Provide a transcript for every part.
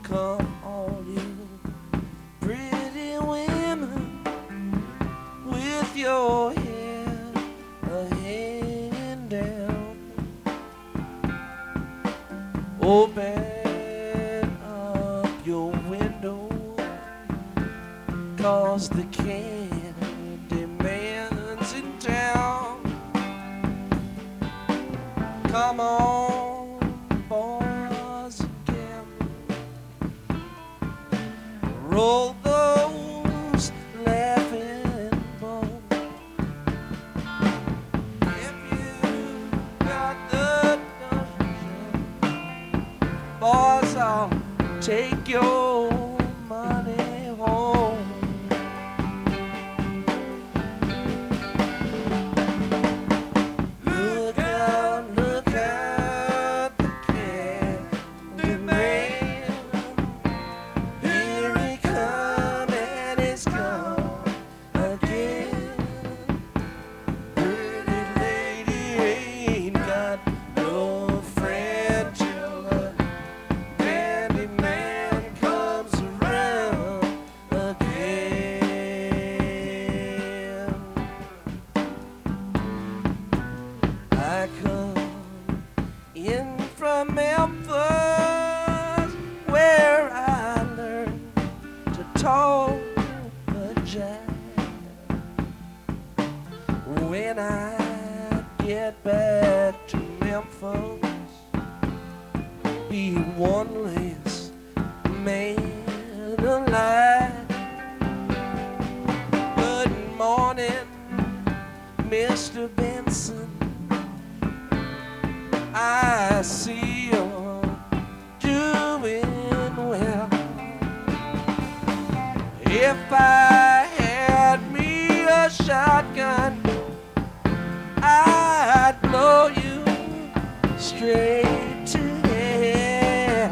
Come all you pretty women with your hair hanging down. Open up your window, 'cause the candy man's in town. Come on, boys again. Roll those laughing bones. If you got the notion, boys, I'll take your money home. Look out, look out, the candy man. Here he come and he's gone again. Pretty lady ain't got no friend till the candy man comes around again. I come in from Memphis, where I learned to talk the jive. When I get back to Memphis, be one less man alive. Good morning, Mr. Benson. I see you're doing well. If I had me a shotgun, I'd blow you straight to hell.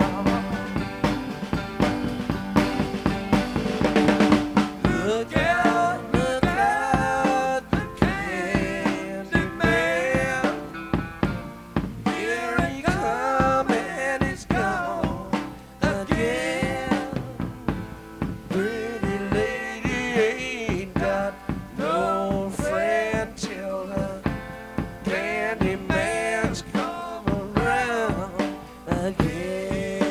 Look out, the candy man. Here he come and he's gone again. Pretty lady ain't got no friend till the candy man's come around again.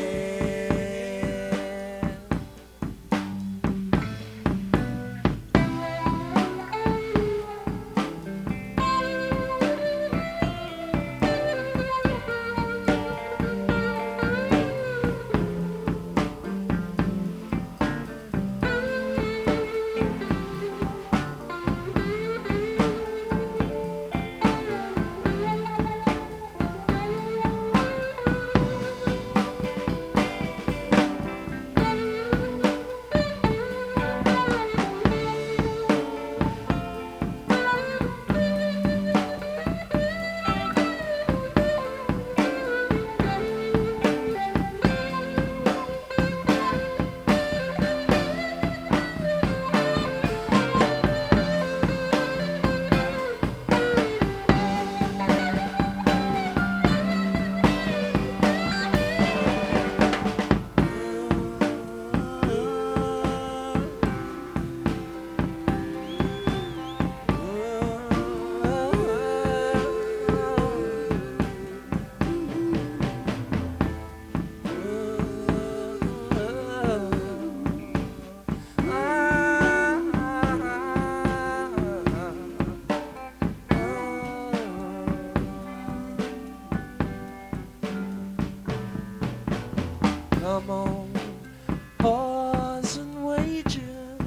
Come on, pause and wager.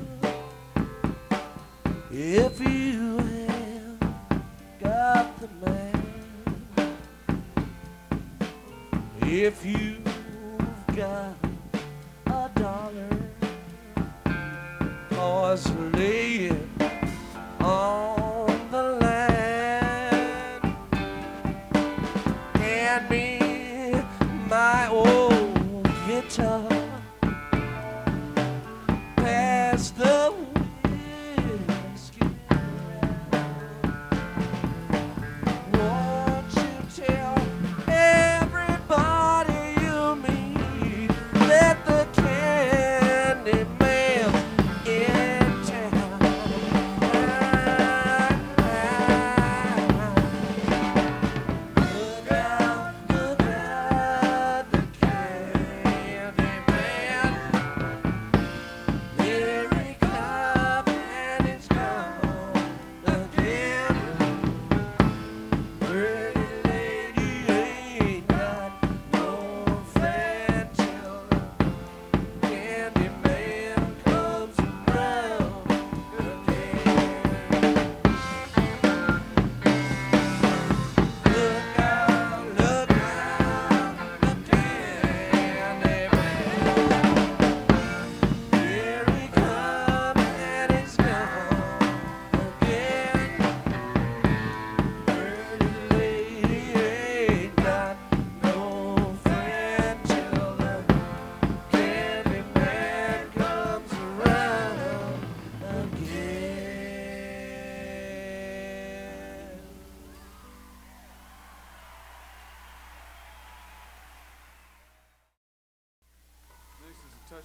If you have got the man, if you've got $1, pause, lay it on the line. Hand me my old guitar. Pass the whiskey around. Won't you tell everybody you meet that the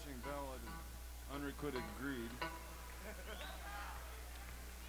dashing ballad, Unrequited Greed.